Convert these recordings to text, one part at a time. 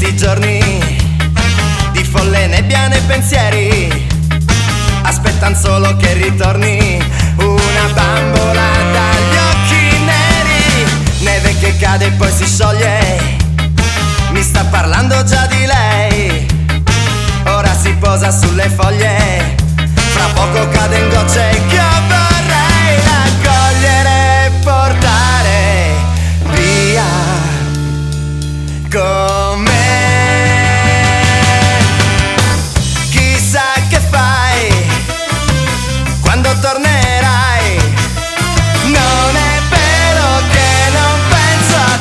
questi giorni di folle nebbia nei pensieri aspettan solo che ritorni una bambola dagli occhi neri. Neve che cade e poi si scioglie, mi sta parlando già di lei. Ora si posa sulle foglie, fra poco cade in gocce che io vorrei raccogliere e portare via con me. Chissà che fai quando tornerai, non è vero che non penso a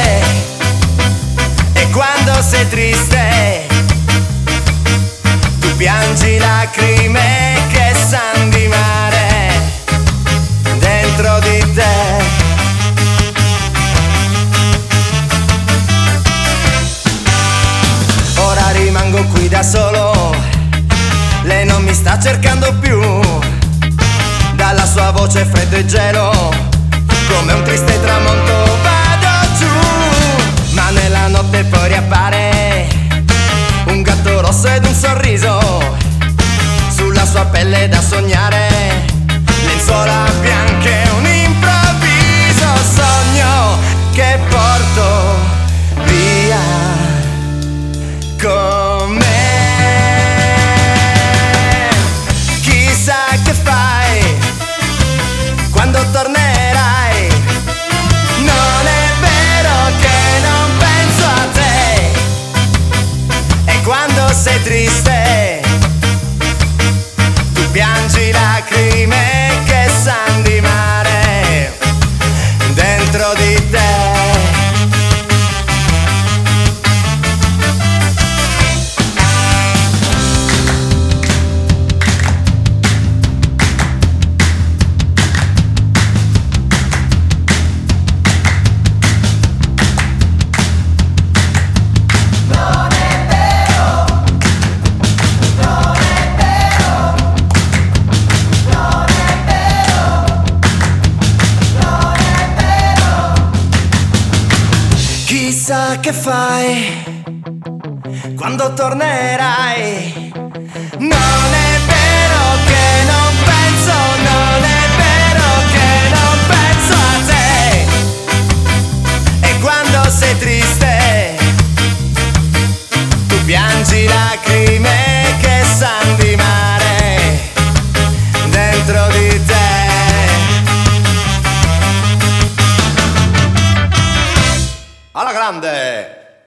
te. E quando sei triste tu piangi lacrime che san di mare dentro di te. Ora rimango qui da solo, lei non mi sta cercando più. Dalla sua voce freddo e gelo, come un triste tramonto vado giù. Ma nella notte poi riappare un gatto rosso ed un sorriso, sulla sua pelle da sognare, lenzuola bianche, un improvviso sogno che porto via con me. Chissà che fai quando tornerai, non è vero che non penso a te. E quando sei triste tu piangi lacrime che san di mare dentro di te. Chissà che fai quando tornerai, non è vero che non penso, non è vero che non penso a te. E quando sei triste tu piangi lacrime che san di